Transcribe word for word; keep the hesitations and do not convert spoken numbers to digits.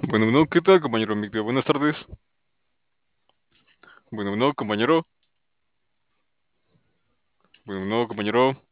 Bueno, bueno, ¿qué tal, compañero Micteo? Buenas tardes. Bueno, bueno, compañero. Bueno, bueno, compañero.